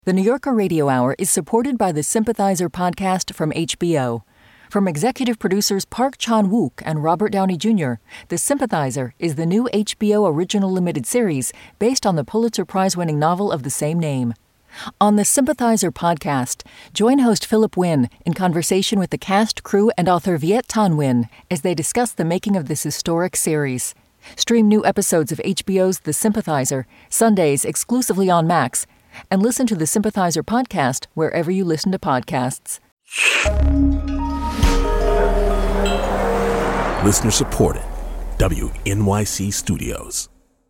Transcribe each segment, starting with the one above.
The New Yorker Radio Hour is supported by the Sympathizer podcast from HBO. From executive producers Park Chan-wook and Robert Downey Jr., The Sympathizer is the new HBO original limited series based on the Pulitzer Prize-winning novel of the same name. On the Sympathizer podcast, join host Philip Wynn in conversation with the cast, crew, and author Viet Thanh Nguyen as they discuss the making of this historic series. Stream new episodes of HBO's The Sympathizer, Sundays exclusively on Max, and listen to the Sympathizer podcast wherever you listen to podcasts. Listener supported. WNYC Studios.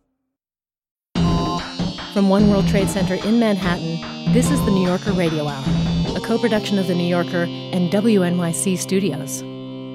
From One World Trade Center in Manhattan, this is the New Yorker Radio Hour, a co-production of The New Yorker and WNYC Studios.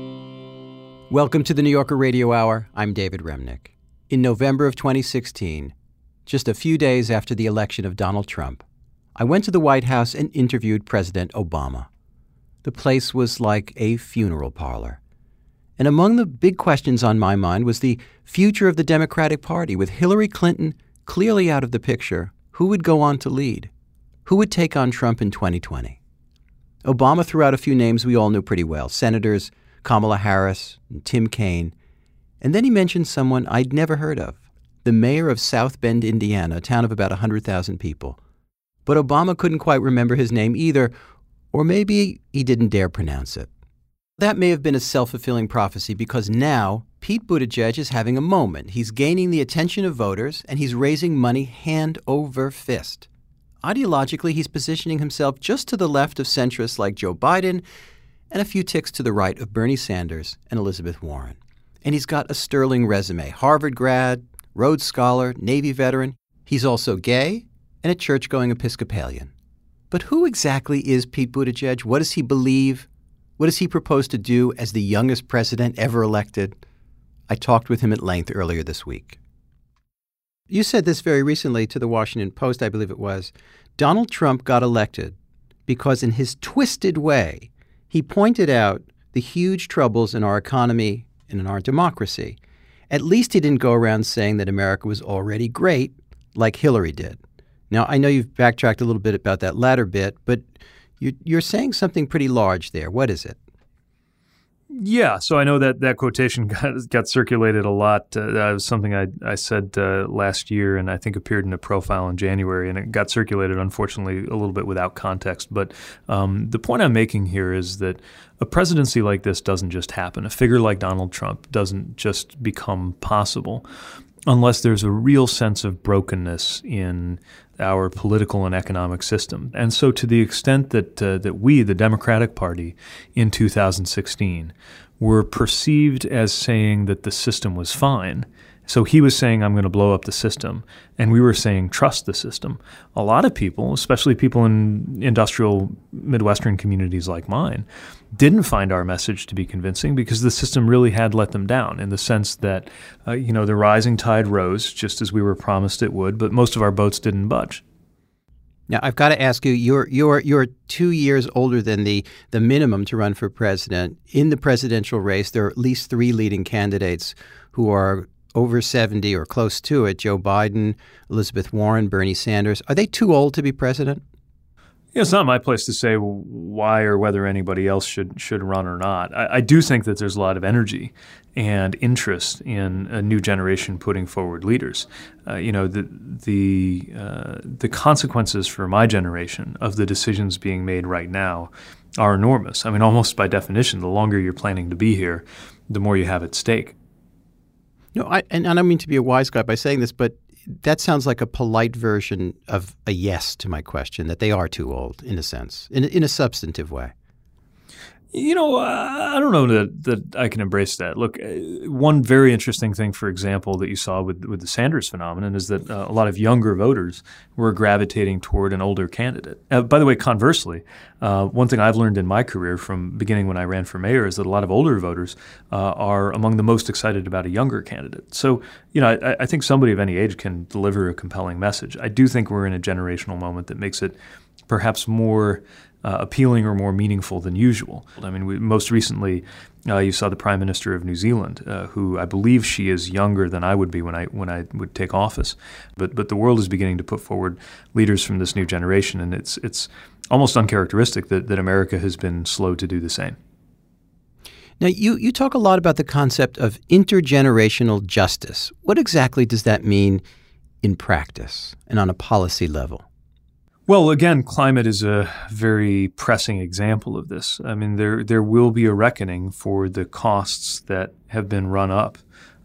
Welcome to the New Yorker Radio Hour. I'm David Remnick. In November of 2016, just a few days after the election of Donald Trump, I went to the White House and interviewed President Obama. The place was like a funeral parlor. And among the big questions on my mind was the future of the Democratic Party. With Hillary Clinton clearly out of the picture, who would go on to lead? Who would take on Trump in 2020? Obama threw out a few names we all knew pretty well, Senators Kamala Harris and Tim Kaine. And then he mentioned someone I'd never heard of, the mayor of South Bend, Indiana, a town of about 100,000 people. But Obama couldn't quite remember his name either, or maybe he didn't dare pronounce it. That may have been a self-fulfilling prophecy because now Pete Buttigieg is having a moment. He's gaining the attention of voters, and he's raising money hand over fist. Ideologically, he's positioning himself just to the left of centrists like Joe Biden and a few ticks to the right of Bernie Sanders and Elizabeth Warren. And he's got a sterling resume. Harvard grad, Rhodes Scholar, Navy veteran. He's also gay and a church-going Episcopalian. But who exactly is Pete Buttigieg? What does he believe? What does he propose to do as the youngest president ever elected? I talked with him at length earlier this week. You said this very recently to the Washington Post, I believe it was. Donald Trump got elected because in his twisted way, he pointed out the huge troubles in our economy and in our democracy. At least he didn't go around saying that America was already great like Hillary did. Now, I know you've backtracked a little bit about that latter bit, but you're saying something pretty large there. What is it? Yeah, so I know that quotation got circulated a lot. That was something I said last year and I think appeared in a profile in January, and it got circulated, unfortunately, a little bit without context. But the point I'm making here is that a presidency like this doesn't just happen. A figure like Donald Trump doesn't just become possible unless there's a real sense of brokenness in our political and economic system. And so to the extent that we, the Democratic Party, in 2016, were perceived as saying that the system was fine. So he was saying, I'm going to blow up the system. And we were saying, trust the system. A lot of people, especially people in industrial Midwestern communities like mine, didn't find our message to be convincing because the system really had let them down in the sense that, the rising tide rose just as we were promised it would, but most of our boats didn't budge. Now, I've got to ask you, you're 2 years older than the minimum to run for president. In the presidential race, there are at least three leading candidates who are over 70 or close to it: Joe Biden, Elizabeth Warren, Bernie Sanders. Are they too old to be president? It's not my place to say why or whether anybody else should run or not. I do think that there's a lot of energy and interest in a new generation putting forward leaders. The consequences for my generation of the decisions being made right now are enormous. I mean, almost by definition, the longer you're planning to be here, the more you have at stake. No, I don't mean to be a wise guy by saying this, but that sounds like a polite version of a yes to my question, that they are too old, in a sense, in a substantive way. I don't know that I can embrace that. Look, one very interesting thing, for example, that you saw with the Sanders phenomenon is that a lot of younger voters were gravitating toward an older candidate. By the way, conversely, one thing I've learned in my career from beginning when I ran for mayor is that a lot of older voters are among the most excited about a younger candidate. So, I think somebody of any age can deliver a compelling message. I do think we're in a generational moment that makes it perhaps more appealing or more meaningful than usual. I mean, most recently, you saw the Prime Minister of New Zealand, who I believe she is younger than I would be when I would take office. But the world is beginning to put forward leaders from this new generation, and it's almost uncharacteristic that America has been slow to do the same. Now, you talk a lot about the concept of intergenerational justice. What exactly does that mean in practice and on a policy level? Well, again, climate is a very pressing example of this. I mean, there will be a reckoning for the costs that have been run up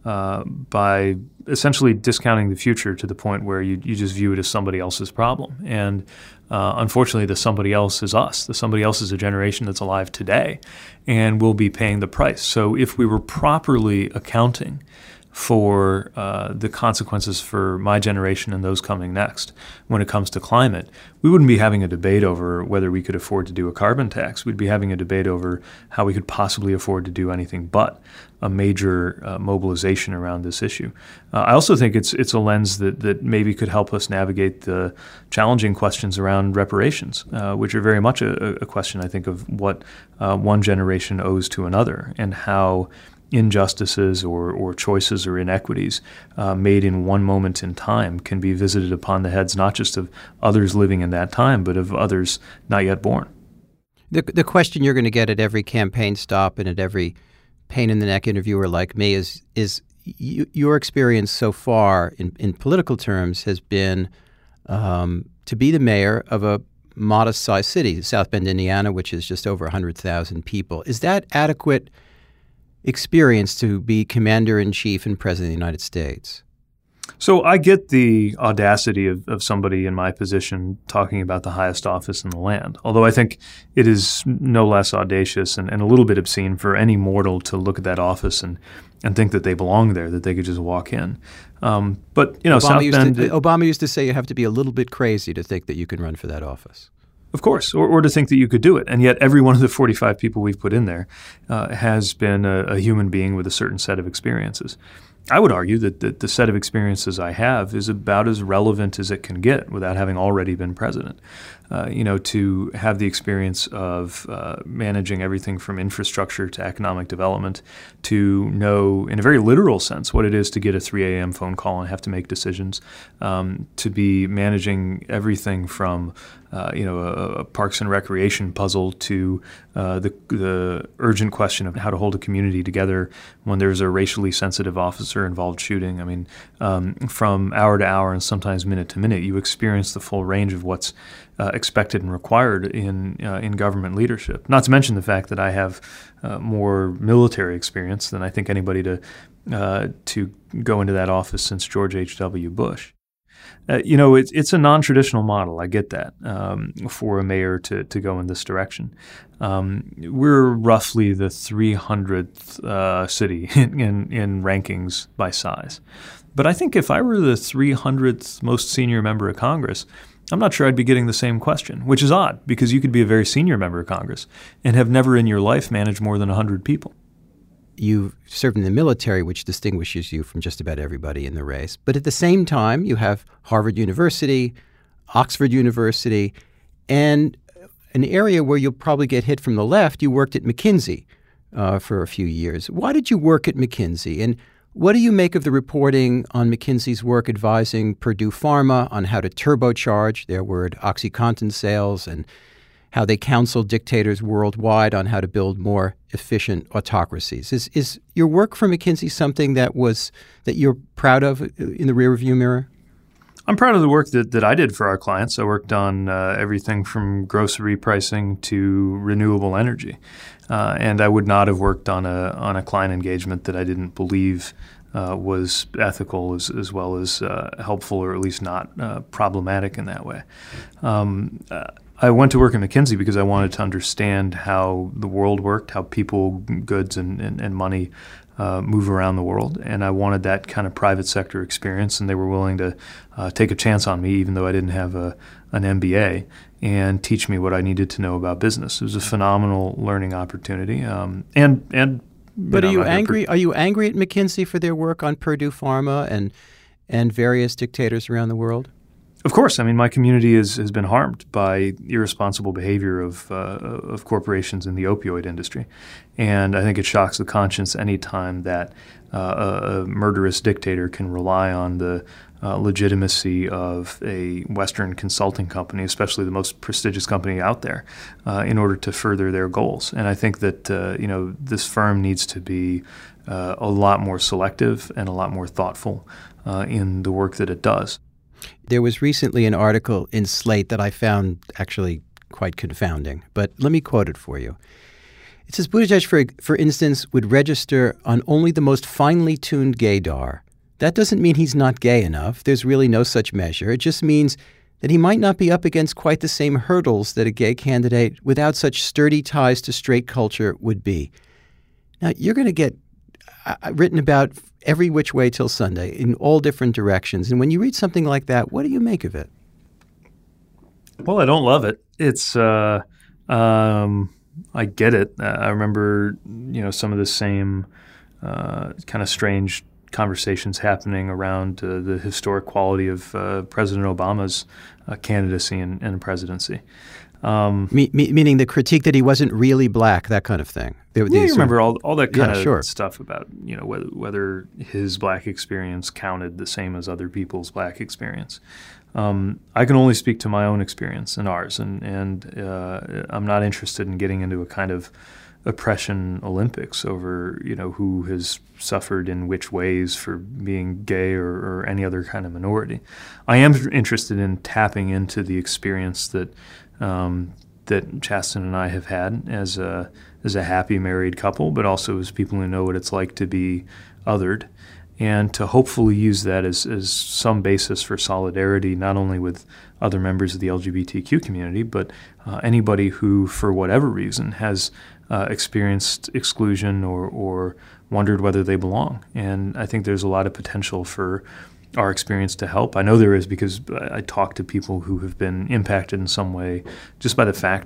by essentially discounting the future to the point where you just view it as somebody else's problem. And unfortunately, the somebody else is us. The somebody else is a generation that's alive today and will be paying the price. So if we were properly accounting for the consequences for my generation and those coming next when it comes to climate, we wouldn't be having a debate over whether we could afford to do a carbon tax. We'd be having a debate over how we could possibly afford to do anything but a major mobilization around this issue. I also think it's a lens that maybe could help us navigate the challenging questions around reparations, which are very much a question, I think, of what one generation owes to another and how injustices or choices or inequities made in one moment in time can be visited upon the heads not just of others living in that time, but of others not yet born. The question you're going to get at every campaign stop and at every pain-in-the-neck interviewer like me is your experience so far in political terms has been to be the mayor of a modest-sized city, South Bend, Indiana, which is just over 100,000 people. Is that adequate experience to be commander-in-chief and president of the United States? So I get the audacity of somebody in my position talking about the highest office in the land, although I think it is no less audacious and a little bit obscene for any mortal to look at that office and think that they belong there, that they could just walk in. But, you know, Obama used to say you have to be a little bit crazy to think that you can run for that office. Of course, or to think that you could do it. And yet every one of the 45 people we've put in there has been a human being with a certain set of experiences. I would argue that the set of experiences I have is about as relevant as it can get without having already been president. To have the experience of managing everything from infrastructure to economic development, to know in a very literal sense what it is to get a 3 a.m. phone call and have to make decisions, to be managing everything from a parks and recreation puzzle to the urgent question of how to hold a community together when there's a racially sensitive officer involved shooting. I mean, from hour to hour and sometimes minute to minute, you experience the full range of what's expected and required in government leadership. Not to mention the fact that I have more military experience than I think anybody to go into that office since George H.W. Bush. It's a non-traditional model. I get that for a mayor to go in this direction. We're roughly the 300th city in rankings by size. But I think if I were the 300th most senior member of Congress, I'm not sure I'd be getting the same question, which is odd because you could be a very senior member of Congress and have never in your life managed more than 100 people. You served in the military, which distinguishes you from just about everybody in the race. But at the same time, you have Harvard University, Oxford University, and an area where you'll probably get hit from the left. You worked at McKinsey for a few years. Why did you work at McKinsey? And what do you make of the reporting on McKinsey's work advising Purdue Pharma on how to turbocharge their word OxyContin sales and how they counsel dictators worldwide on how to build more efficient autocracies? Is your work for McKinsey something that you're proud of in the rearview mirror? I'm proud of the work that I did for our clients. I worked on everything from grocery pricing to renewable energy, and I would not have worked on a client engagement that I didn't believe was ethical as well as helpful, or at least not problematic in that way. I went to work at McKinsey because I wanted to understand how the world worked, how people, goods, and money move around the world, and I wanted that kind of private sector experience, and they were willing to take a chance on me, even though I didn't have an MBA, and teach me what I needed to know about business. It was a phenomenal learning opportunity, But are you angry? Are you angry at McKinsey for their work on Purdue Pharma and various dictators around the world? Of course. I mean, my community has been harmed by irresponsible behavior of corporations in the opioid industry. And I think it shocks the conscience any time that a murderous dictator can rely on the legitimacy of a Western consulting company, especially the most prestigious company out there, in order to further their goals. And I think that this firm needs to be a lot more selective and a lot more thoughtful in the work that it does. There was recently an article in Slate that I found actually quite confounding, but let me quote it for you. It says, Buttigieg, for instance, would register on only the most finely tuned gaydar. That doesn't mean he's not gay enough. There's really no such measure. It just means that he might not be up against quite the same hurdles that a gay candidate without such sturdy ties to straight culture would be. Now, you're going to get written about every which way till Sunday in all different directions. And when you read something like that, what do you make of it? Well, I don't love it. It's I get it. I remember, some of the same kind of strange conversations happening around the historic quality of President Obama's candidacy and presidency. Meaning the critique that he wasn't really black, that kind of thing. You remember all that kind of stuff about whether his black experience counted the same as other people's black experience. I can only speak to my own experience and ours, and I'm not interested in getting into a kind of oppression Olympics over who has suffered in which ways for being gay or any other kind of minority. I am interested in tapping into the experience that Chasten and I have had as a happy married couple, but also as people who know what it's like to be othered, and to hopefully use that as some basis for solidarity, not only with other members of the LGBTQ community, but anybody who, for whatever reason, has experienced exclusion or wondered whether they belong. And I think there's a lot of potential for our experience to help. I know there is, because I talk to people who have been impacted in some way just by the fact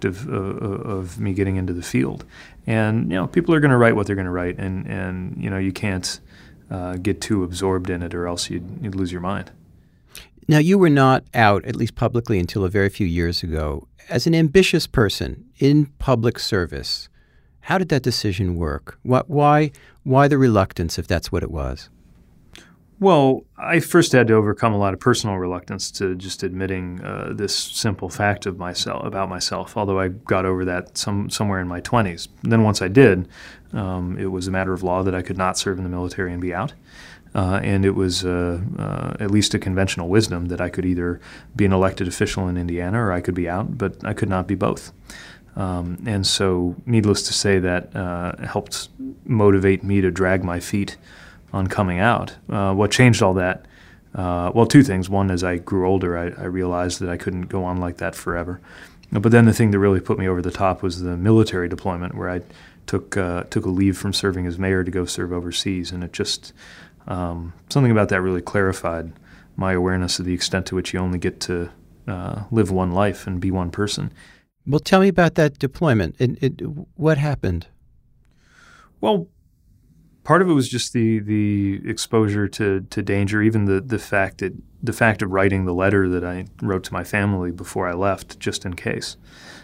of me getting into the field. And people are going to write what they're going to write, and you can't get too absorbed in it, or else you'd lose your mind. Now, you were not out, at least publicly, until a very few years ago. As an ambitious person in public service, how did that decision work? Why the reluctance, if that's what it was? Well, I first had to overcome a lot of personal reluctance to just admitting this simple fact about myself, although I got over that somewhere in my 20s. And then once I did, it was a matter of law that I could not serve in the military and be out. And it was at least a conventional wisdom that I could either be an elected official in Indiana or I could be out, but I could not be both. And so, needless to say, that helped motivate me to drag my feet on coming out. What changed all that? Two things. One, as I grew older, I realized that I couldn't go on like that forever. But then the thing that really put me over the top was the military deployment, where I took a leave from serving as mayor to go serve overseas, and it just something about that really clarified my awareness of the extent to which you only get to live one life and be one person. Well, tell me about that deployment. What happened? Well, part of it was just the exposure to danger, even the fact of writing the letter that I wrote to my family before I left, just in case.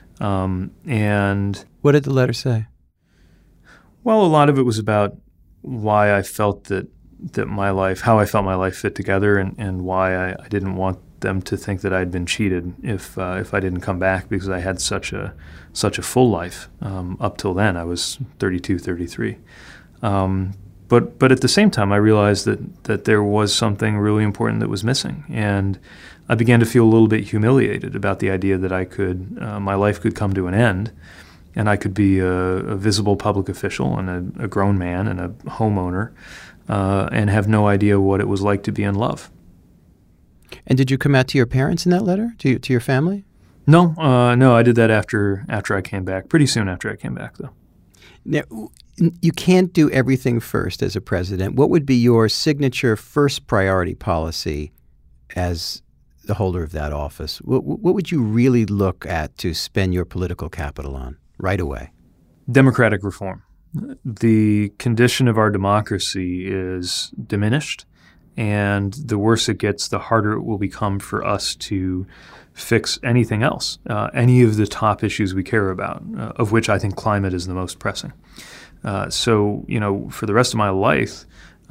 And what did the letter say? Well, a lot of it was about why I felt that my life, how I felt my life fit together, and why I didn't want them to think that I'd been cheated if I didn't come back, because I had such a full life up till then. I was 32, 33. But at the same time, I realized that there was something really important that was missing, and I began to feel a little bit humiliated about the idea that my life could come to an end, and I could be a visible public official and a grown man and a homeowner, and have no idea what it was like to be in love. And did you come out to your parents in that letter, to your family? No, I did that after I came back, pretty soon after I came back, though. Now, you can't do everything first as a president. What would be your signature first priority policy as the holder of that office? What would you really look at to spend your political capital on right away? Democratic reform. The condition of our democracy is diminished, And the worse it gets, the harder it will become for us to fix anything else, any of the top issues we care about, of which I think climate is the most pressing. So, for the rest of my life,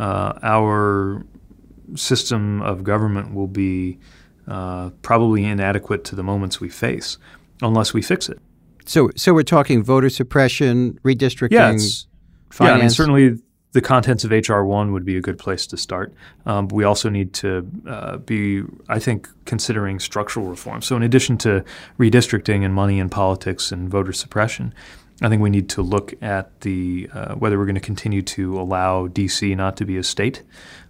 our system of government will be probably inadequate to the moments we face unless we fix it. So we're talking voter suppression, redistricting, finance? Yeah, certainly the contents of H.R. 1 would be a good place to start. But we also need to be, I think, considering structural reform. So in addition to redistricting and money in politics and voter suppression, I think we need to look at the whether we're going to continue to allow D.C. not to be a state.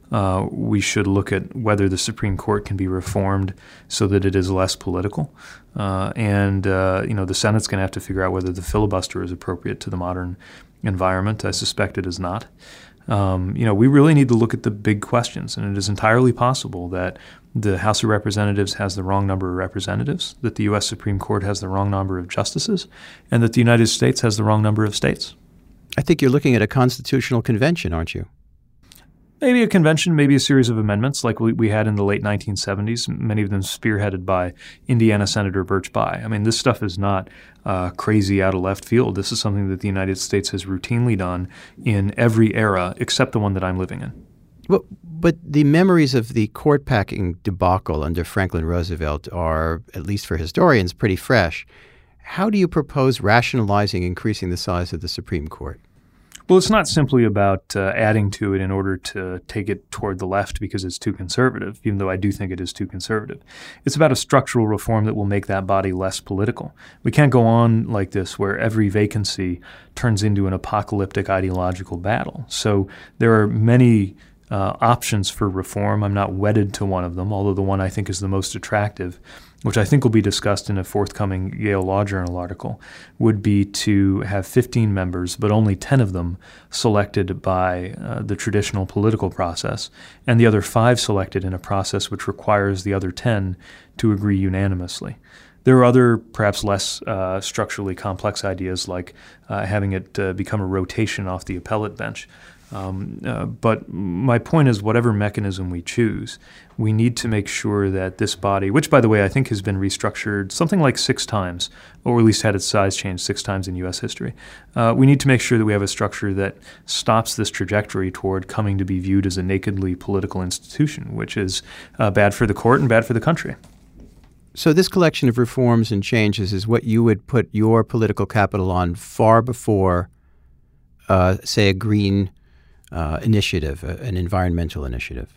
We should look at whether the Supreme Court can be reformed so that it is less political. And the Senate's going to have to figure out whether the filibuster is appropriate to the modern environment. I suspect it is not. We really need to look at the big questions, and it is entirely possible that the House of Representatives has the wrong number of representatives, that the U.S. Supreme Court has the wrong number of justices, and that the United States has the wrong number of states. I think you're looking at a constitutional convention, aren't you? Maybe a convention, maybe a series of amendments like we had in the late 1970s, many of them spearheaded by Indiana Senator Birch Bayh. I mean, this stuff is not crazy out of left field. This is something that the United States has routinely done in every era except the one that I'm living in. Well, but the memories of the court-packing debacle under Franklin Roosevelt are, at least for historians, pretty fresh. How do you propose rationalizing increasing the size of the Supreme Court? Well, it's not simply about adding to it in order to take it toward the left because it's too conservative, even though I do think it is too conservative. It's about a structural reform that will make that body less political. We can't go on like this where every vacancy turns into an apocalyptic ideological battle. So there are many options for reform. I'm not wedded to one of them, although the one I think is the most attractive, which I think will be discussed in a forthcoming Yale Law Journal article, would be to have 15 members, but only 10 of them selected by the traditional political process, and the other 5 selected in a process which requires the other 10 to agree unanimously. There are other, perhaps less structurally complex ideas, like having it become a rotation off the appellate bench. But my point is, whatever mechanism we choose, we need to make sure that this body, which, by the way, I think has been restructured something like 6 times, or at least had its size changed 6 times in U.S. history, we need to make sure that we have a structure that stops this trajectory toward coming to be viewed as a nakedly political institution, which is bad for the court and bad for the country. So this collection of reforms and changes is what you would put your political capital on far before, say, a green initiative, an environmental initiative?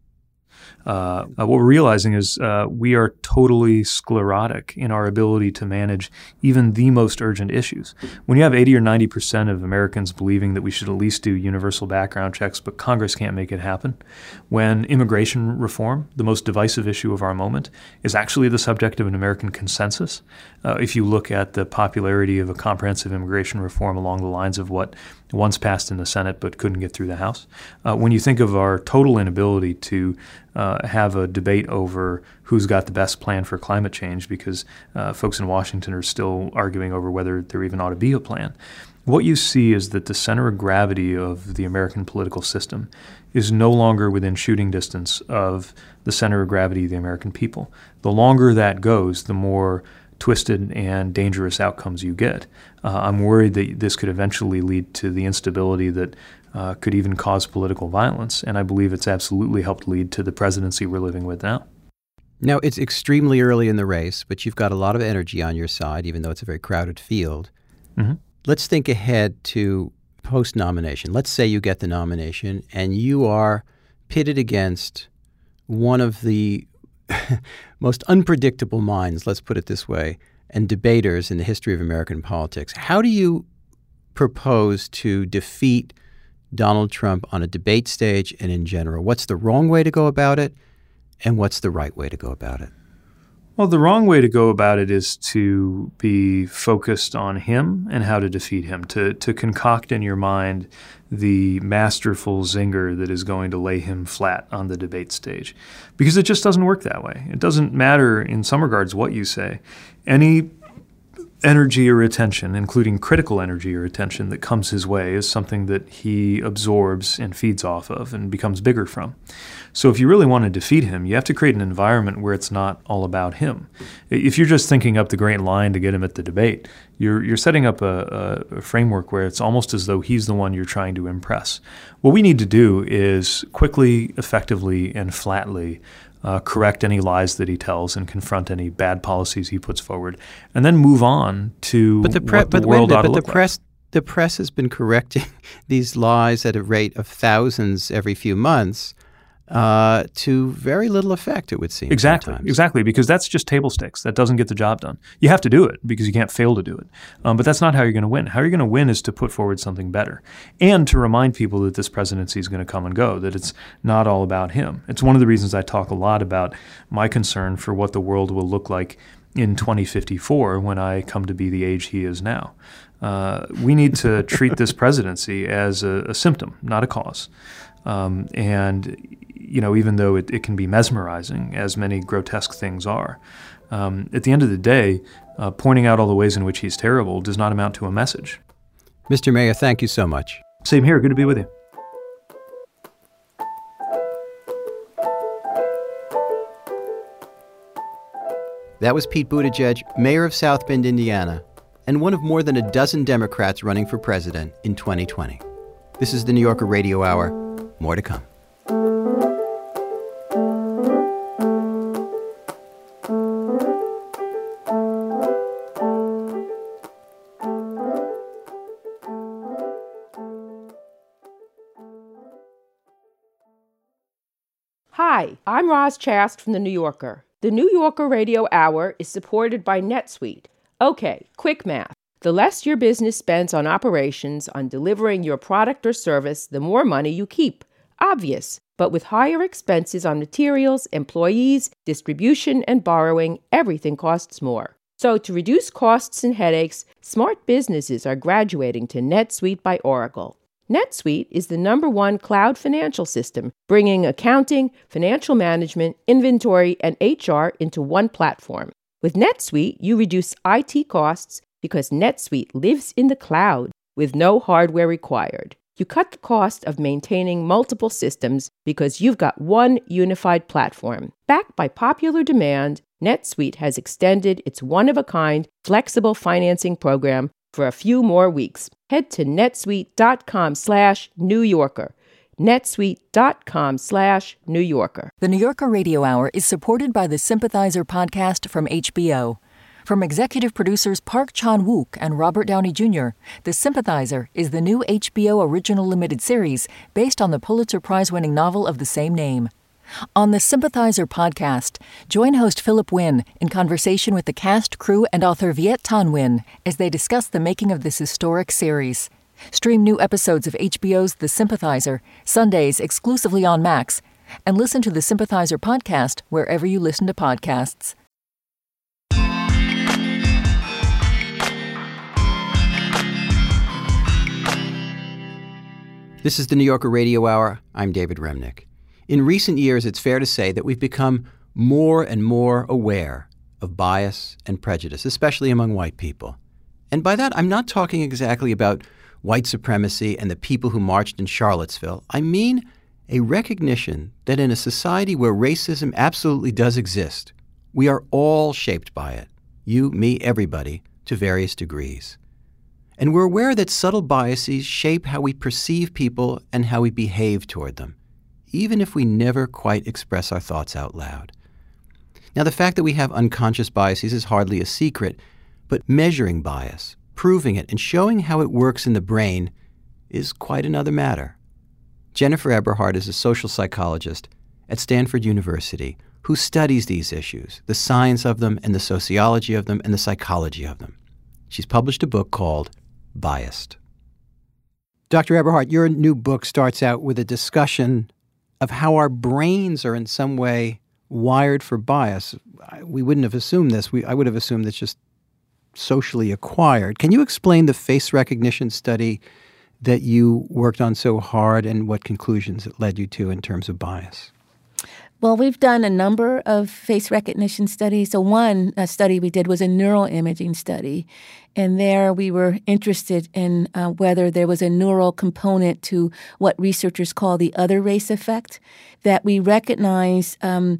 What we're realizing is we are totally sclerotic in our ability to manage even the most urgent issues. When you have 80 or 90% of Americans believing that we should at least do universal background checks, but Congress can't make it happen, when immigration reform, the most divisive issue of our moment, is actually the subject of an American consensus, if you look at the popularity of a comprehensive immigration reform along the lines of what once passed in the Senate but couldn't get through the House, when you think of our total inability to have a debate over who's got the best plan for climate change because folks in Washington are still arguing over whether there even ought to be a plan. What you see is that the center of gravity of the American political system is no longer within shooting distance of the center of gravity of the American people. The longer that goes, the more twisted and dangerous outcomes you get. I'm worried that this could eventually lead to the instability that could even cause political violence, and I believe it's absolutely helped lead to the presidency we're living with now. Now, it's extremely early in the race, but you've got a lot of energy on your side, even though it's a very crowded field. Mm-hmm. Let's think ahead to post-nomination. Let's say you get the nomination, and you are pitted against one of the most unpredictable minds, let's put it this way, and debaters in the history of American politics. How do you propose to defeat Donald Trump on a debate stage and in general? What's the wrong way to go about it, and what's the right way to go about it? Well, the wrong way to go about it is to be focused on him and how to defeat him, to concoct in your mind the masterful zinger that is going to lay him flat on the debate stage. Because it just doesn't work that way. It doesn't matter in some regards what you say. Any energy or attention, including critical energy or attention that comes his way, is something that he absorbs and feeds off of and becomes bigger from. So if you really want to defeat him, you have to create an environment where it's not all about him. If you're just thinking up the great line to get him at the debate, you're setting up a framework where it's almost as though he's the one you're trying to impress. What we need to do is quickly, effectively, and flatly correct any lies that he tells and confront any bad policies he puts forward, and then move on to what the world ought to look like. The press has been correcting these lies at a rate of thousands every few months to very little effect, it would seem. Exactly, because that's just table stakes. That doesn't get the job done. You have to do it because you can't fail to do it. But that's not how you're going to win. How you're going to win is to put forward something better and to remind people that this presidency is going to come and go, that it's not all about him. It's one of the reasons I talk a lot about my concern for what the world will look like in 2054 when I come to be the age he is now. We need to treat this presidency as a symptom, not a cause. And even though it can be mesmerizing, as many grotesque things are, at the end of the day, pointing out all the ways in which he's terrible does not amount to a message. Mr. Mayor, thank you so much. Same here. Good to be with you. That was Pete Buttigieg, mayor of South Bend, Indiana, and one of more than a dozen Democrats running for president in 2020. This is the New Yorker Radio Hour. More to come. Hi, I'm Roz Chast from The New Yorker. The New Yorker Radio Hour is supported by NetSuite. Okay, quick math. The less your business spends on operations, on delivering your product or service, the more money you keep. Obvious. But with higher expenses on materials, employees, distribution, and borrowing, everything costs more. So to reduce costs and headaches, smart businesses are graduating to NetSuite by Oracle. NetSuite is the #1 cloud financial system, bringing accounting, financial management, inventory, and HR into one platform. With NetSuite, you reduce IT costs because NetSuite lives in the cloud with no hardware required. You cut the cost of maintaining multiple systems because you've got one unified platform. Backed by popular demand, NetSuite has extended its one-of-a-kind flexible financing program for a few more weeks. Head to netsuite.com/New Yorker. netsuite.com/New Yorker. The New Yorker Radio Hour is supported by the Sympathizer podcast from HBO. From executive producers Park Chan-wook and Robert Downey Jr., The Sympathizer is the new HBO original limited series based on the Pulitzer Prize-winning novel of the same name. On the Sympathizer podcast, join host Philip Wynn in conversation with the cast, crew, and author Viet Thanh Nguyen as they discuss the making of this historic series. Stream new episodes of HBO's The Sympathizer, Sundays exclusively on Max, and listen to the Sympathizer podcast wherever you listen to podcasts. This is the New Yorker Radio Hour. I'm David Remnick. In recent years, it's fair to say that we've become more and more aware of bias and prejudice, especially among white people. And by that, I'm not talking exactly about white supremacy and the people who marched in Charlottesville. I mean a recognition that in a society where racism absolutely does exist, we are all shaped by it. You, me, everybody, to various degrees. And we're aware that subtle biases shape how we perceive people and how we behave toward them, even if we never quite express our thoughts out loud. Now, the fact that we have unconscious biases is hardly a secret, but measuring bias, proving it, and showing how it works in the brain is quite another matter. Jennifer Eberhardt is a social psychologist at Stanford University who studies these issues, the science of them and the sociology of them and the psychology of them. She's published a book called Biased. Dr. Eberhardt, your new book starts out with a discussion of how our brains are in some way wired for bias. We wouldn't have assumed this. I would have assumed it's just socially acquired. Can you explain the face recognition study that you worked on so hard and what conclusions it led you to in terms of bias? Well, we've done a number of face recognition studies. So one study we did was a neural imaging study. And there we were interested in whether there was a neural component to what researchers call the other race effect, that we recognize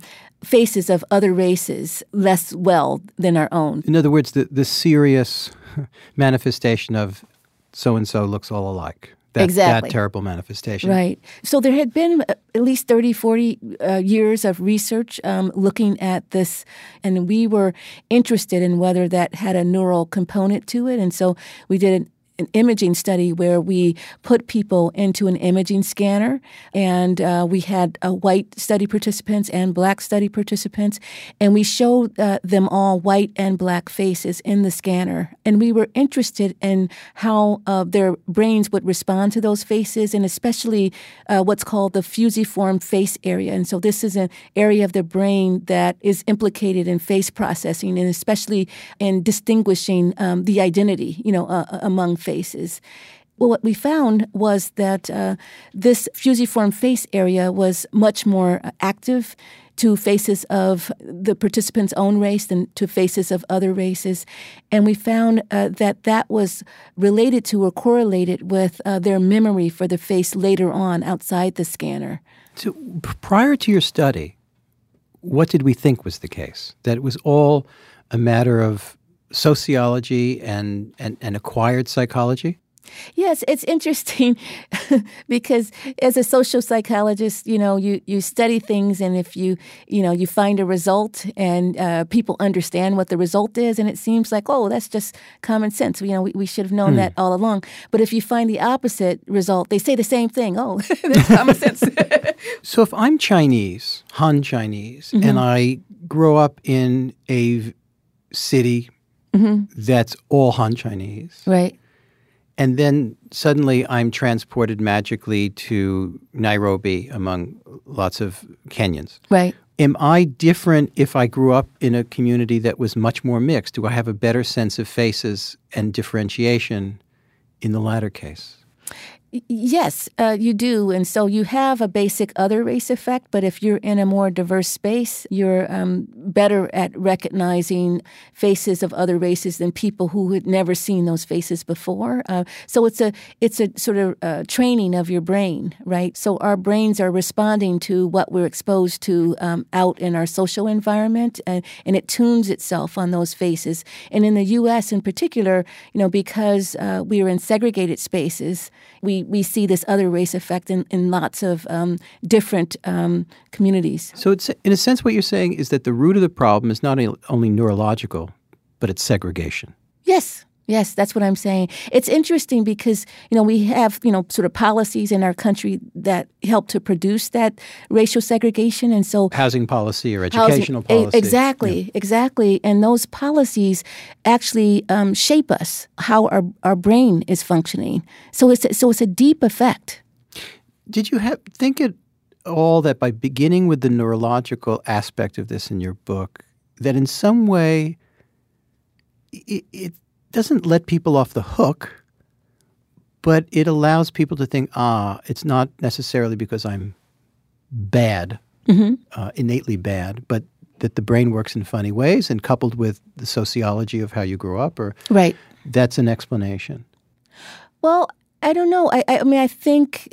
faces of other races less well than our own. In other words, the serious manifestation of so-and-so looks all alike. Exactly. That terrible manifestation. Right. So there had been at least 30, 40 years of research looking at this, and we were interested in whether that had a neural component to it. And so we did an imaging study where we put people into an imaging scanner, and we had white study participants and black study participants, and we showed them all white and black faces in the scanner. And we were interested in how their brains would respond to those faces, and especially what's called the fusiform face area. And so this is an area of the brain that is implicated in face processing, and especially in distinguishing the identity, among faces. Well, what we found was that this fusiform face area was much more active to faces of the participants' own race than to faces of other races. And we found that was related to or correlated with their memory for the face later on outside the scanner. So prior to your study, what did we think was the case? That it was all a matter of sociology and acquired psychology? Yes, it's interesting because as a social psychologist, you study things, and if you find a result and people understand what the result is, and it seems like, oh, that's just common sense. We should have known that all along. But if you find the opposite result, they say the same thing. Oh, that's common sense. So if I'm Chinese, Han Chinese, and I grow up in a city that's all Han Chinese. Right. And then suddenly I'm transported magically to Nairobi among lots of Kenyans. Right. Am I different if I grew up in a community that was much more mixed? Do I have a better sense of faces and differentiation in the latter case? Yes, you do. And so you have a basic other race effect, but if you're in a more diverse space, you're better at recognizing faces of other races than people who had never seen those faces before. So it's a sort of training of your brain, right? So our brains are responding to what we're exposed to out in our social environment, and it tunes itself on those faces. And in the U.S. in particular, because we are in segregated spaces, we see this other race effect in lots of different communities. So it's, in a sense, what you're saying is that the root of the problem is not only neurological, but it's segregation. Yes, that's what I'm saying. It's interesting because, we have, sort of policies in our country that help to produce that racial segregation. And so housing policy or educational policy. Exactly. And those policies actually shape us, how our brain is functioning. So it's a deep effect. Did you think at all that by beginning with the neurological aspect of this in your book, that in some way it doesn't let people off the hook, but it allows people to think, it's not necessarily because I'm bad, innately bad, but that the brain works in funny ways, and coupled with the sociology of how you grew up, or right, that's an explanation. Well, I don't know. I think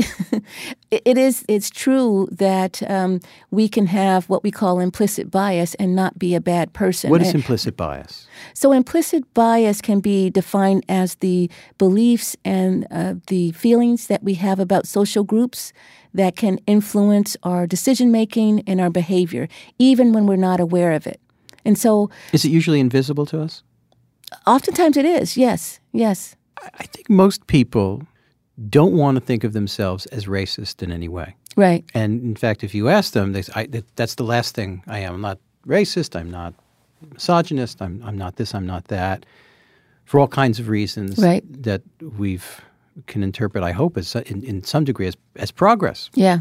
it's true that we can have what we call implicit bias and not be a bad person. What is implicit bias? So implicit bias can be defined as the beliefs and the feelings that we have about social groups that can influence our decision-making and our behavior, even when we're not aware of it. And so... Is it usually invisible to us? Oftentimes it is, yes. I think most people don't want to think of themselves as racist in any way. Right. And in fact, if you ask them, they say, that's the last thing I am. I'm not racist. I'm not misogynist. I'm not this. I'm not that. For all kinds of reasons that can interpret, I hope, as in some degree as progress. Yeah.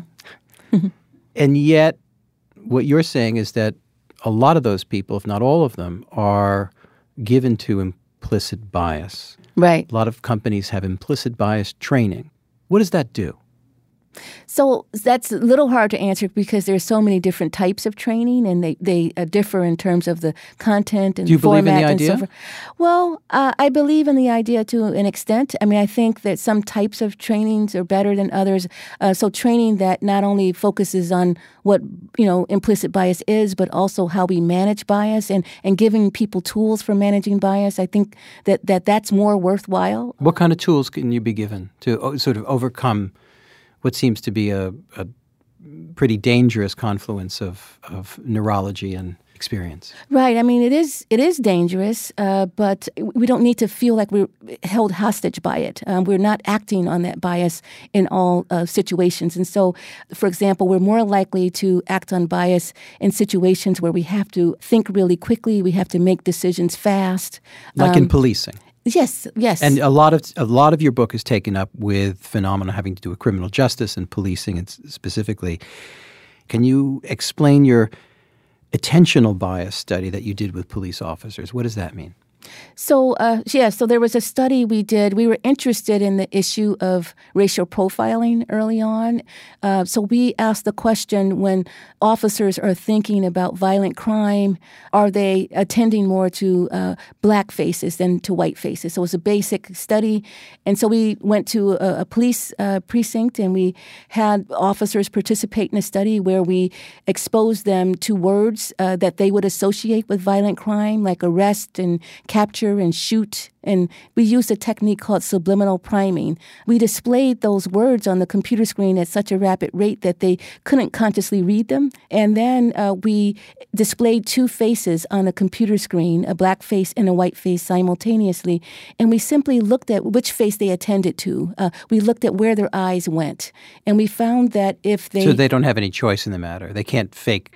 And yet, what you're saying is that a lot of those people, if not all of them, are given to implicit bias. Right. A lot of companies have implicit bias training. What does that do? So that's a little hard to answer because there's so many different types of training, and they differ in terms of the content and Do you believe in format the and idea? so forth. Well, I believe in the idea to an extent. I mean, I think that some types of trainings are better than others. So training that not only focuses on what implicit bias is, but also how we manage bias and giving people tools for managing bias. I think that's more worthwhile. What kind of tools can you be given to sort of overcome what seems to be a pretty dangerous confluence of neurology and experience? Right. I mean, it is dangerous, but we don't need to feel like we're held hostage by it. We're not acting on that bias in all situations. And so, for example, we're more likely to act on bias in situations where we have to think really quickly, we have to make decisions fast. Like in policing. Yes. And a lot of your book is taken up with phenomena having to do with criminal justice and policing, and specifically. Can you explain your attentional bias study that you did with police officers? What does that mean? So, so there was a study we did. We were interested in the issue of racial profiling early on. So we asked the question, when officers are thinking about violent crime, are they attending more to black faces than to white faces? So it was a basic study. And so we went to a police precinct, and we had officers participate in a study where we exposed them to words that they would associate with violent crime, like arrest and capture and shoot. And we used a technique called subliminal priming. We displayed those words on the computer screen at such a rapid rate that they couldn't consciously read them. And then we displayed two faces on a computer screen, a black face and a white face simultaneously. And we simply looked at which face they attended to. We looked at where their eyes went. And we found that if they... So they don't have any choice in the matter. They can't fake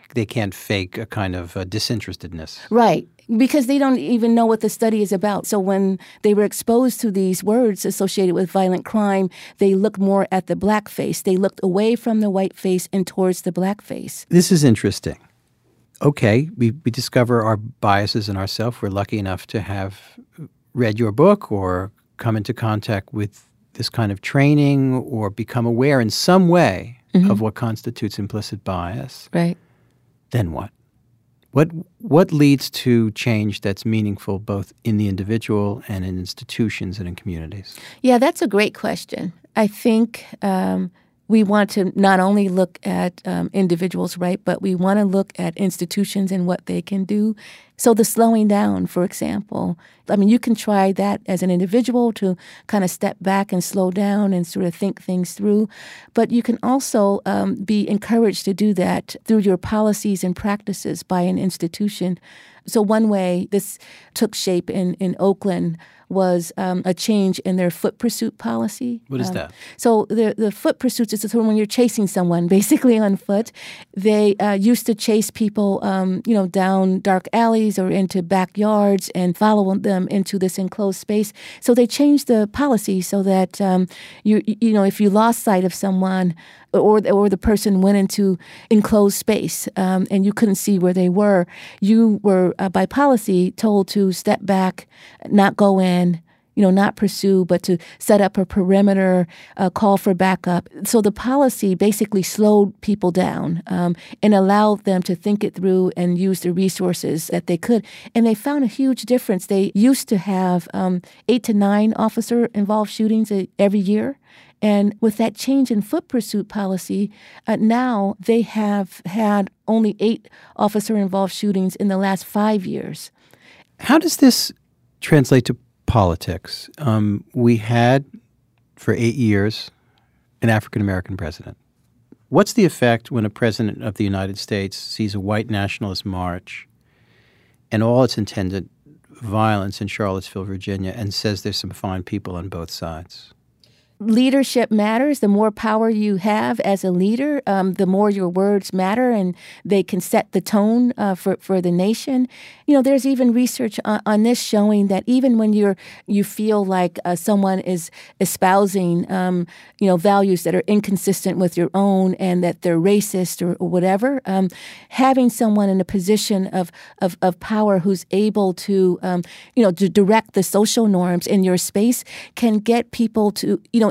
a kind of disinterestedness. Right. Because they don't even know what the study is about. So when they were exposed to these words associated with violent crime, they looked more at the black face. They looked away from the white face and towards the black face. This is interesting. Okay, we discover our biases in ourselves. We're lucky enough to have read your book or come into contact with this kind of training or become aware in some way of what constitutes implicit bias. Right. Then what? What leads to change that's meaningful both in the individual and in institutions and in communities? Yeah, that's a great question. I think we want to not only look at individuals, right, but we want to look at institutions and what they can do. So the slowing down, for example, I mean, you can try that as an individual to kind of step back and slow down and sort of think things through. But you can also be encouraged to do that through your policies and practices by an institution. So one way this took shape in Oakland was a change in their foot pursuit policy. What is that? So the foot pursuits is sort of when you're chasing someone, basically on foot. They used to chase people, down dark alleys or into backyards and follow them into this enclosed space. So they changed the policy so that if you lost sight of someone, or the person went into enclosed space and you couldn't see where they were, you were, by policy, told to step back, not go in, not pursue, but to set up a perimeter, call for backup. So the policy basically slowed people down and allowed them to think it through and use the resources that they could. And they found a huge difference. They used to have 8 to 9 officer-involved shootings every year. And with that change in foot pursuit policy, now they have had only 8 officer-involved shootings in the last 5 years. How does this translate to politics? We had, for 8 years, an African-American president. What's the effect when a president of the United States sees a white nationalist march and all its intended violence in Charlottesville, Virginia, and says there's some fine people on both sides? Leadership matters. The more power you have as a leader, the more your words matter, and they can set the tone for the nation. There's even research on this showing that even when you feel like someone is espousing, values that are inconsistent with your own and that they're racist or whatever, having someone in a position of power who's able to, to direct the social norms in your space can get people to,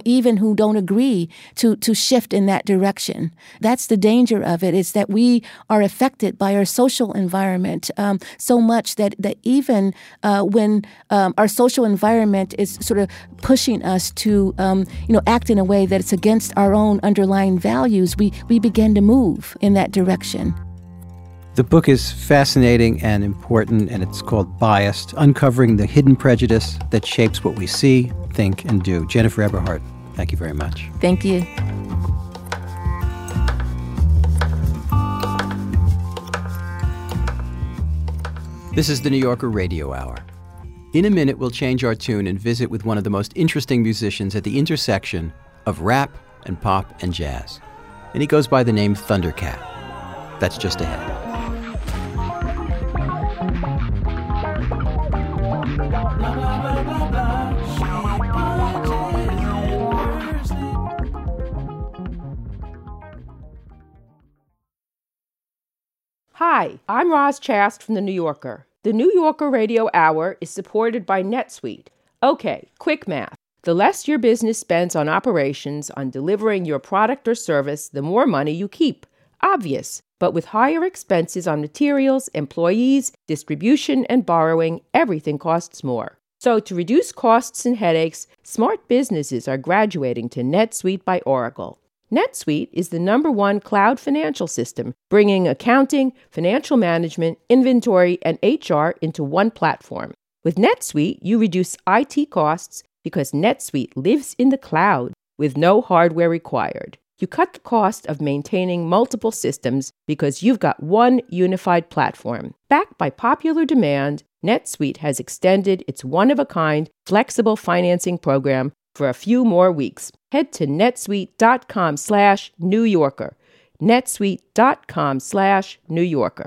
even who don't agree, to shift in that direction. That's the danger of it, is that we are affected by our social environment so much that even when our social environment is sort of pushing us to act in a way that it's against our own underlying values, we begin to move in that direction. The book is fascinating and important, and it's called Biased, Uncovering the Hidden Prejudice That Shapes What We See, Think, and Do. Jennifer Eberhardt, thank you very much. Thank you. This is the New Yorker Radio Hour. In a minute, we'll change our tune and visit with one of the most interesting musicians at the intersection of rap and pop and jazz. And he goes by the name Thundercat. That's just ahead. Hi, I'm Roz Chast from The New Yorker. The New Yorker Radio Hour is supported by NetSuite. Okay, quick math. The less your business spends on operations, on delivering your product or service, the more money you keep. Obvious. But with higher expenses on materials, employees, distribution, and borrowing, everything costs more. So to reduce costs and headaches, smart businesses are graduating to NetSuite by Oracle. NetSuite is the #1 cloud financial system, bringing accounting, financial management, inventory, and HR into one platform. With NetSuite, you reduce IT costs because NetSuite lives in the cloud with no hardware required. You cut the cost of maintaining multiple systems because you've got one unified platform. Backed by popular demand, NetSuite has extended its one-of-a-kind flexible financing program for a few more weeks. Head to netsuite.com/New Yorker. netsuite.com/New Yorker.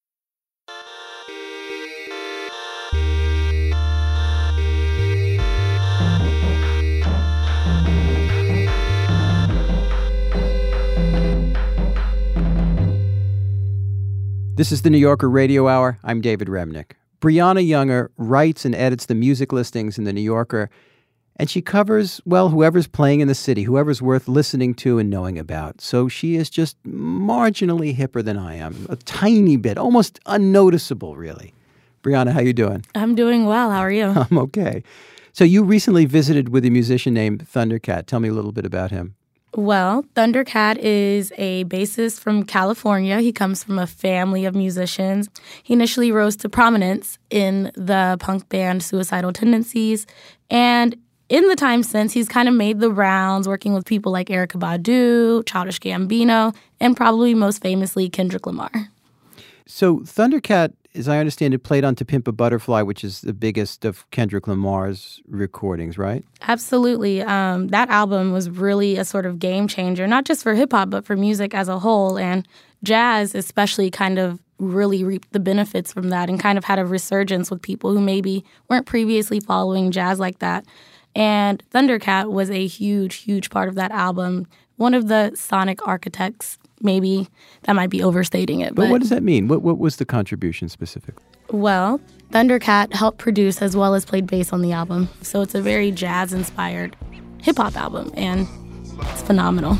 This is the New Yorker Radio Hour. I'm David Remnick. Brianna Younger writes and edits the music listings in the New Yorker, and she covers, well, whoever's playing in the city, whoever's worth listening to and knowing about. So she is just marginally hipper than I am, a tiny bit, almost unnoticeable, really. Brianna, how you doing? I'm doing well. How are you? I'm okay. So you recently visited with a musician named Thundercat. Tell me a little bit about him. Well, Thundercat is a bassist from California. He comes from a family of musicians. He initially rose to prominence in the punk band Suicidal Tendencies, and in the time since, he's kind of made the rounds working with people like Erykah Badu, Childish Gambino, and probably most famously Kendrick Lamar. So Thundercat, as I understand it, played on To Pimp a Butterfly, which is the biggest of Kendrick Lamar's recordings, right? Absolutely. That album was really a sort of game changer, not just for hip-hop, but for music as a whole. And jazz especially kind of really reaped the benefits from that and kind of had a resurgence with people who maybe weren't previously following jazz like that. And Thundercat was a huge, huge part of that album. One of the sonic architects, maybe that might be overstating it. But what does that mean? What was the contribution specifically? Well, Thundercat helped produce as well as played bass on the album. So it's a very jazz-inspired hip-hop album, and it's phenomenal.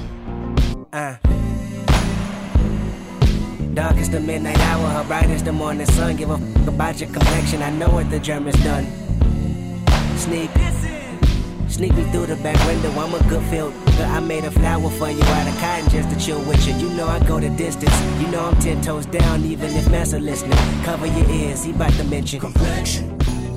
Dark is the midnight hour, her bright is the morning sun. Give a f*** about your complexion, I know what the German's done. Sneak me through the back window, I'm a good field. I made a flower for you out of cotton just to chill with you. You know I go the distance, you know I'm 10 toes down even if Massa listening. Cover your ears, he about to mention complexion.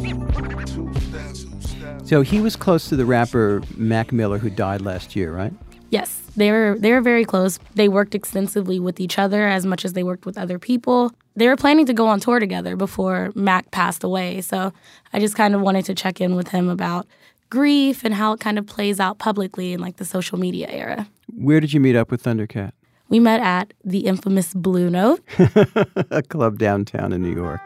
So he was close to the rapper Mac Miller, who died last year, right? Yes, they were very close. They worked extensively with each other as much as they worked with other people. They were planning to go on tour together before Mac passed away, so I just kind of wanted to check in with him about grief and how it kind of plays out publicly in like the social media era. Where did you meet up with Thundercat? We met at the infamous Blue Note, a club downtown in New York.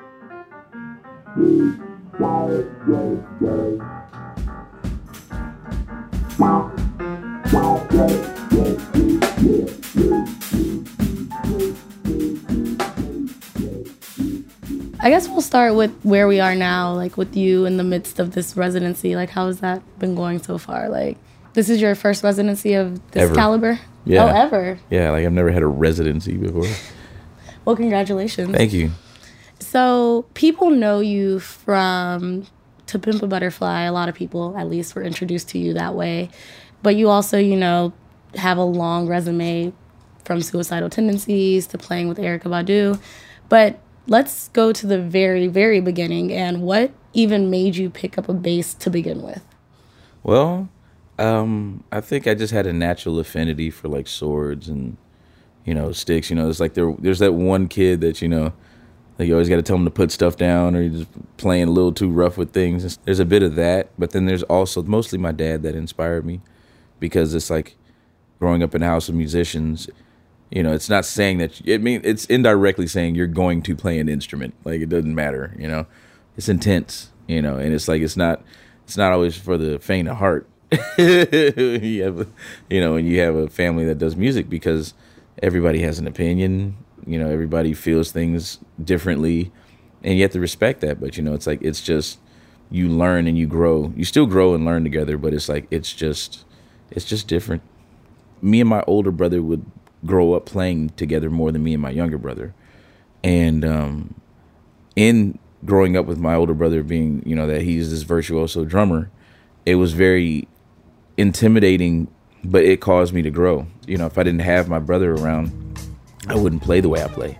I guess we'll start with where we are now, like with you in the midst of this residency. Like, how has that been going so far? Like, This is your first residency of this Ever. caliber? Yeah. Oh, ever? Yeah, like I've never had a residency before. Well, congratulations. Thank you. So people know you from To Pimp a Butterfly. A lot of people, at least, were introduced to you that way. But you also, you know, have a long resume from Suicidal Tendencies to playing with Erykah Badu. But let's go to the very, very beginning. And what even made you pick up a bass to begin with? Well, I think I just had a natural affinity for like swords and, you know, sticks. You know, it's like there's that one kid that, you know, like you always got to tell him to put stuff down, or you're just playing a little too rough with things. There's a bit of that, but then there's also mostly my dad that inspired me, because it's like growing up in a house of musicians. You know, it's not saying that it's indirectly saying you're going to play an instrument. Like, it doesn't matter. You know, it's intense. You know, and it's like it's not always for the faint of heart. You have, you know, and you have a family that does music, because everybody has an opinion. You know, everybody feels things differently, and you have to respect that. But, you know, it's like, it's just, you learn and you grow. You still grow and learn together, but it's like, it's just different. Me and my older brother would grow up playing together more than me and my younger brother. And in growing up with my older brother being, you know, that he's this virtuoso drummer, it was very intimidating, but it caused me to grow. You know, if I didn't have my brother around, I wouldn't play the way I play.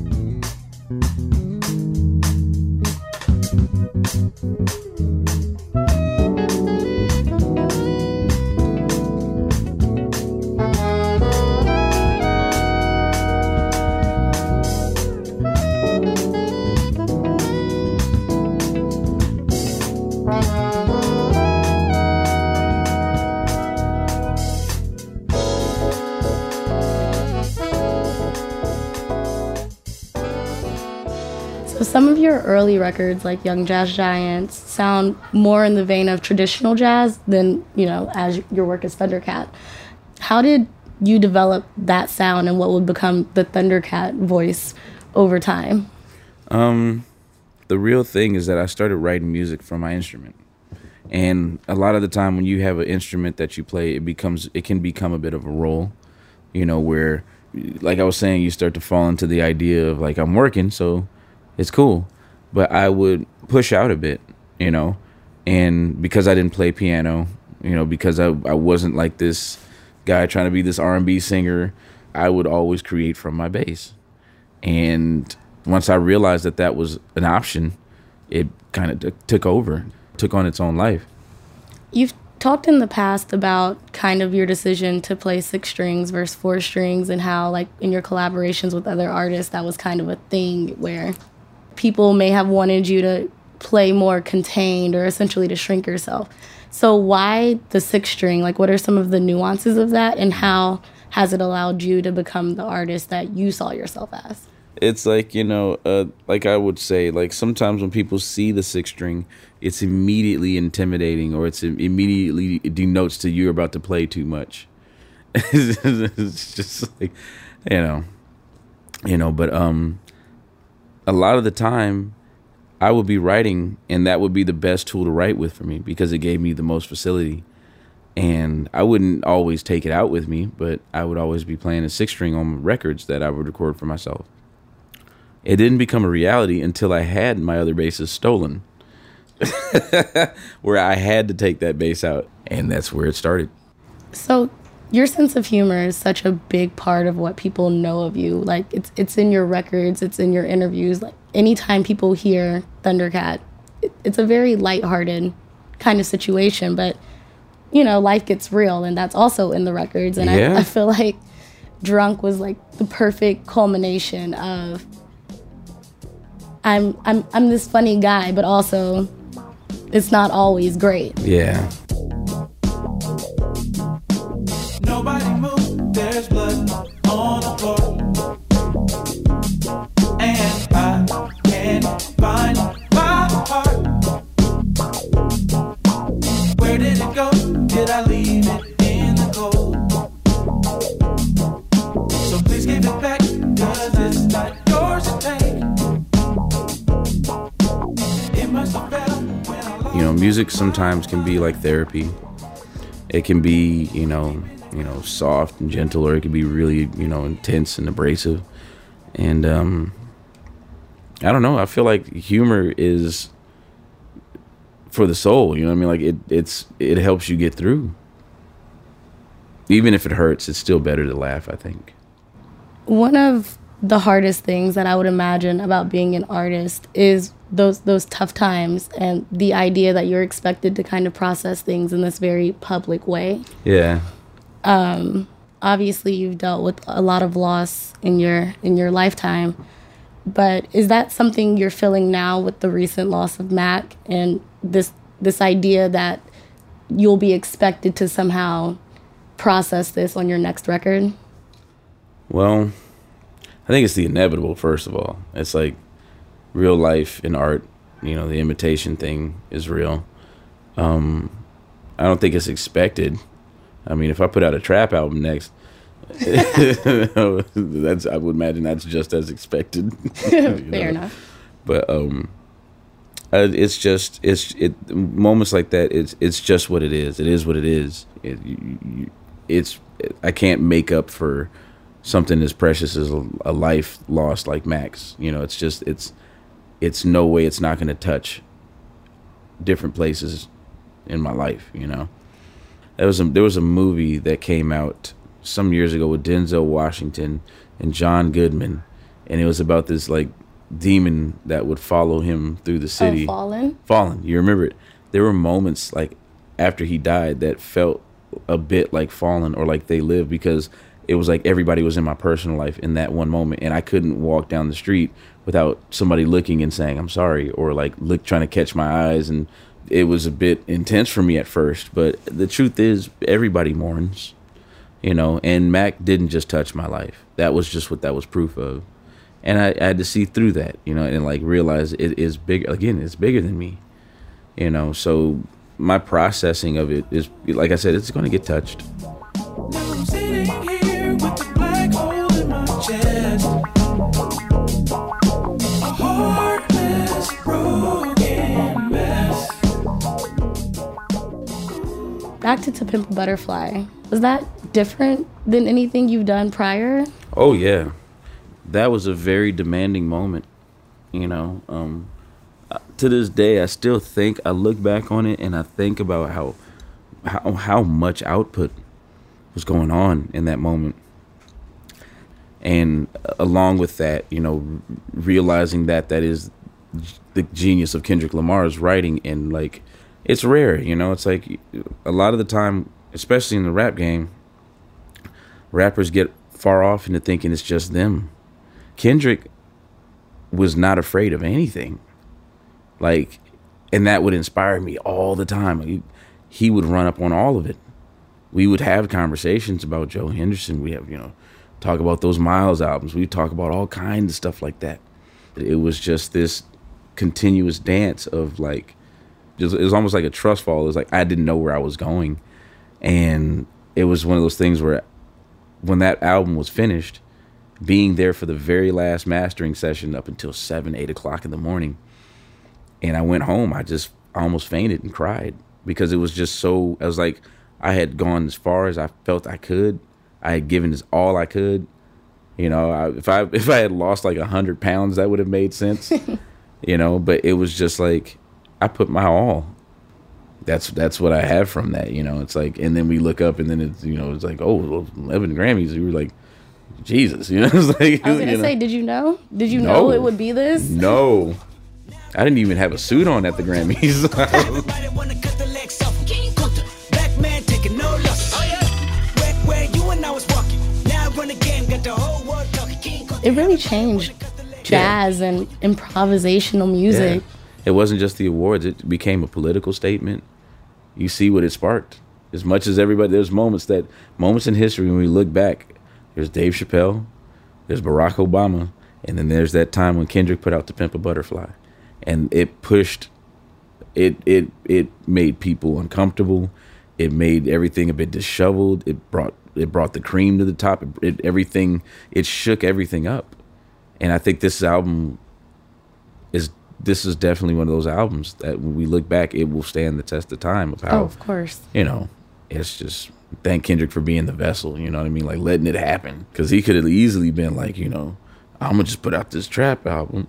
Some of your early records, like Young Jazz Giants, sound more in the vein of traditional jazz than, you know, as your work as Thundercat. How did you develop that sound and what would become the Thundercat voice over time? The real thing is that I started writing music from my instrument. And a lot of the time when you have an instrument that you play, it can become a bit of a role, you know, where, like I was saying, you start to fall into the idea of like, I'm working, so it's cool. But I would push out a bit, you know, and because I didn't play piano, you know, because I wasn't like this guy trying to be this R&B singer, I would always create from my bass. And once I realized that that was an option, it kind of took on its own life. You've talked in the past about kind of your decision to play 6 strings versus 4 strings, and how, like, in your collaborations with other artists, that was kind of a thing where people may have wanted you to play more contained or essentially to shrink yourself. So why the 6 string? Like, what are some of the nuances of that, and how has it allowed you to become the artist that you saw yourself as? It's like, you know, like I would say, like sometimes when people see the 6 string, it's immediately intimidating, or it immediately denotes to you're about to play too much. It's just like, you know, but a lot of the time I would be writing, and that would be the best tool to write with for me, because it gave me the most facility. And I wouldn't always take it out with me, but I would always be playing a 6 string on records that I would record for myself. It didn't become a reality until I had my other basses stolen, where I had to take that bass out, and that's where it started. So your sense of humor is such a big part of what people know of you. Like, it's in your records, it's in your interviews. Like, anytime people hear Thundercat, it's a very lighthearted kind of situation, but, you know, life gets real, and that's also in the records. And yeah. I feel like Drunk was like the perfect culmination of I'm this funny guy, but also it's not always great. Yeah. Nobody move, there's blood on the floor, and I can't find my heart. Where did it go? Did I leave it in the cold? So please give it back, 'cause it's not yours to take. It must have fell when I lost. You know, music sometimes can be like therapy. It can be, soft and gentle, or it can be really, intense and abrasive. And I don't know. I feel like humor is for the soul. You know what I mean? Like it helps you get through. Even if it hurts, it's still better to laugh, I think. One of the hardest things that I would imagine about being an artist is those tough times and the idea that you're expected to kind of process things in this very public way. Yeah. Obviously, you've dealt with a lot of loss in your lifetime, but is that something you're feeling now with the recent loss of Mac and this idea that you'll be expected to somehow process this on your next record? Well, I think it's the inevitable, first of all. It's like real life in art, the imitation thing is real. I don't think it's expected. I mean, if I put out a trap album next, I would imagine that's just as expected. Fair enough. But moments like that. It's just what it is. It is what it is. I can't make up for something as precious as a life lost like Mac's. It's no way it's not going to touch different places in my life. There was a movie that came out some years ago with Denzel Washington and John Goodman, and it was about this like demon that would follow him through the city. Fallen. You remember it? There were moments like after he died that felt a bit like Fallen or like They Live, because it was like everybody was in my personal life in that one moment, and I couldn't walk down the street without somebody looking and saying I'm sorry, or like trying to catch my eyes. And it was a bit intense for me at first, but the truth is everybody mourns, and Mac didn't just touch my life. That was just what that was proof of. And I had to see through that, and like realize it is big. Again, it's bigger than me, so my processing of it is, like I said, it's going to get touched. Now I'm sitting here with the black hole in my chest. A heartless, broken mess. Back to Pimp a Butterfly. Was that different than anything you've done prior? Oh, yeah. That was a very demanding moment, to this day, I still think, I look back on it and I think about how much output was going on in that moment. And along with that, realizing that is the genius of Kendrick Lamar's writing, and like, it's rare, it's like a lot of the time, especially in the rap game, rappers get far off into thinking it's just them. Kendrick was not afraid of anything. Like, and that would inspire me all the time. He would run up on all of it. We would have conversations about Joe Henderson. We have, talk about those Miles albums. We talk about all kinds of stuff like that. It was just this continuous dance of like, it was almost like a trust fall. It was like I didn't know where I was going. And it was one of those things where when that album was finished, being there for the very last mastering session up until 7, 8 o'clock in the morning, and I went home, I almost fainted and cried, because it was just so, I was like, I had gone as far as I felt I could. I had given all I could. If I had lost like 100 pounds, that would have made sense. But it was just like, I put my all. That's what I have from that. It's like, and then we look up and then it's like, oh, 11 Grammys. We were like, Jesus, It's like, I was gonna say, did you know? Did you know it would be this? No. I didn't even have a suit on at the Grammys. It really changed jazz and improvisational music. Yeah. It wasn't just the awards. It became a political statement. You see what it sparked. As much as everybody, there's moments in history when we look back, there's Dave Chappelle, there's Barack Obama, and then there's that time when Kendrick put out To Pimp a Butterfly. And it pushed, it made people uncomfortable. It made everything a bit disheveled. It brought the cream to the top. It shook everything up. And I think this album is definitely one of those albums that when we look back, it will stand the test of time of how, of course. it's just thank Kendrick for being the vessel, you know what I mean? Like letting it happen. Because he could have easily been like, you know, I'm going to just put out this trap album.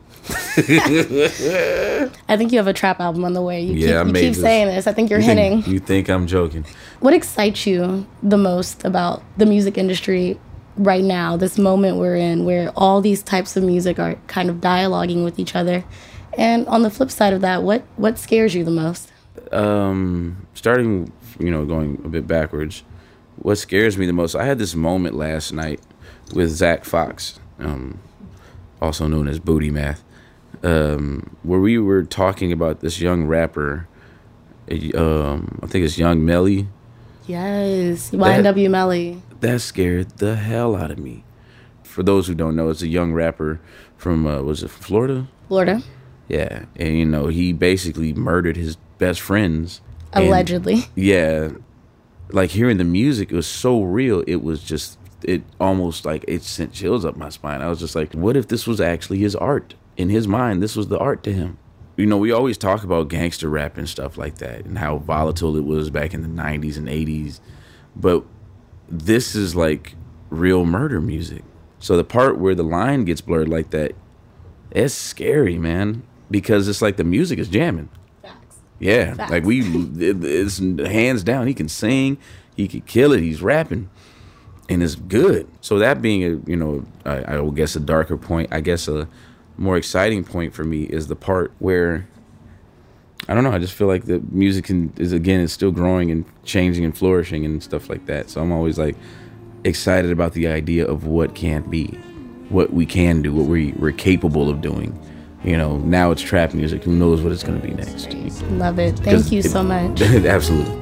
I think you have a trap album on the way. You keep this. saying this. I think you're hinting. You think I'm joking. What excites you the most about the music industry right now, this moment we're in, where all these types of music are kind of dialoguing with each other? And on the flip side of that, what scares you the most? Starting, you know, going a bit backwards, what scares me the most, I had this moment last night with Zach Fox, also known as Booty Math, where we were talking about this young rapper, I think it's Young Melly. Yes, YNW Melly. That scared the hell out of me. For those who don't know, it's a young rapper from, was it Florida? Florida. Yeah, and you know, he basically murdered his best friends. Allegedly. Yeah, like hearing the music, it was so real, it was just, it almost like, it sent chills up my spine. I was just like, what if this was actually his art? In his mind, this was the art to him. You know, we always talk about gangster rap and stuff like that and how volatile it was back in the 90s and 80s, but this is like real murder music. So the part where the line gets blurred like that, it's scary, man, because it's like the music is jamming. Facts. Yeah, Facts. like it's hands down. He can sing, he could kill it. He's rapping, and it's good. So that being a, you know, I will guess a darker point. I guess a more exciting point for me is the part where, I don't know, I just feel like the music is still growing and changing and flourishing and stuff like that. So I'm always like excited about the idea of what can be, what we can do, what we're capable of doing. You know, now it's trap music. Who knows what it's going to be next? Love it. Thank you so much. Absolutely.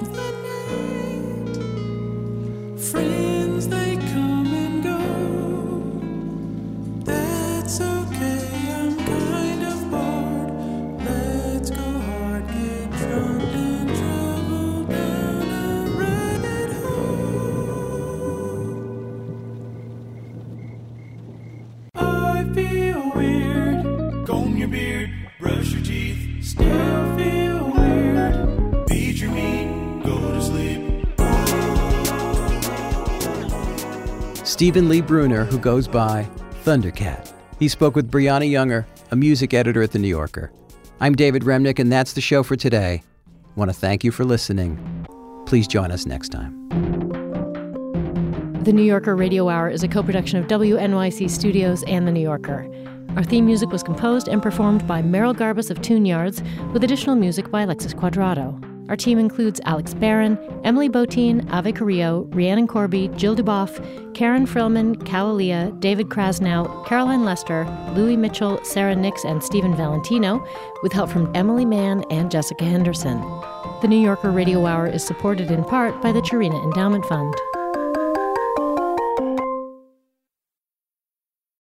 Friends, they come and go. That's okay, I'm kind of bored. Let's go hard, get drunk and travel down a rabbit hole. I feel weird. Comb your beard, brush your teeth, still feel weird. Beat your meat, go to sleep. Stephen Lee Bruner, who goes by Thundercat. He spoke with Brianna Younger, a music editor at The New Yorker. I'm David Remnick, and that's the show for today. I want to thank you for listening. Please join us next time. The New Yorker Radio Hour is a co-production of WNYC Studios and The New Yorker. Our theme music was composed and performed by Merrill Garbus of Tune Yards, with additional music by Alexis Quadrado. Our team includes Alex Barron, Emily Botine, Ave Carrillo, Rhiannon Corby, Jill Duboff, Karen Frillman, Calalia, David Krasnow, Caroline Lester, Louis Mitchell, Sarah Nix, and Stephen Valentino, with help from Emily Mann and Jessica Henderson. The New Yorker Radio Hour is supported in part by the Chirina Endowment Fund.